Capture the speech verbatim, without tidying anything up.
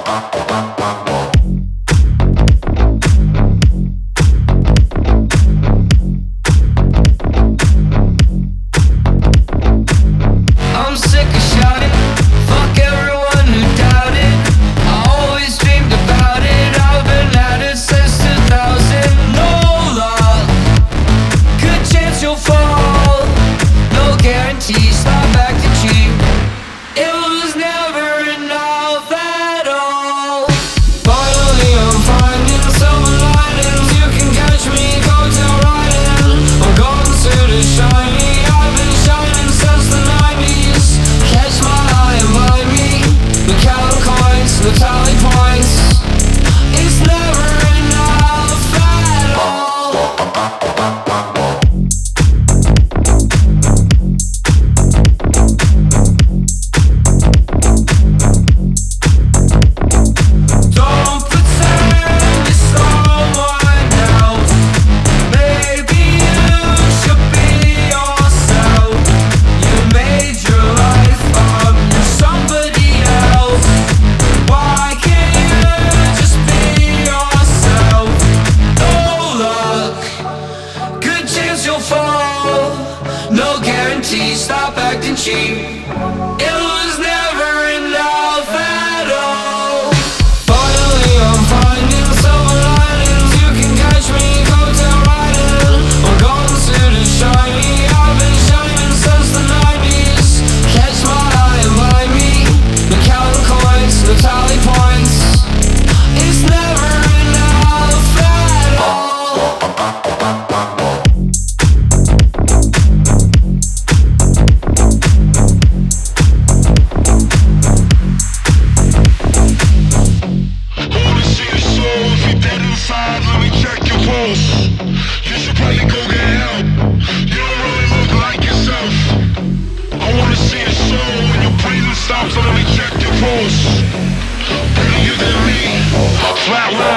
No guarantee, stop acting cheap. It was never enough at all. Finally I'm finding silver linings. You can catch me cocktail riding. I'm going to the shiny. I've been shining since the nineties. Catch my eye and mind me. The count coins, the tally points. It's never enough at all. You should probably go get help. You don't really look like yourself. I wanna see a soul when your breathing stops. So let me check your pulse. Better you than me. Flatline.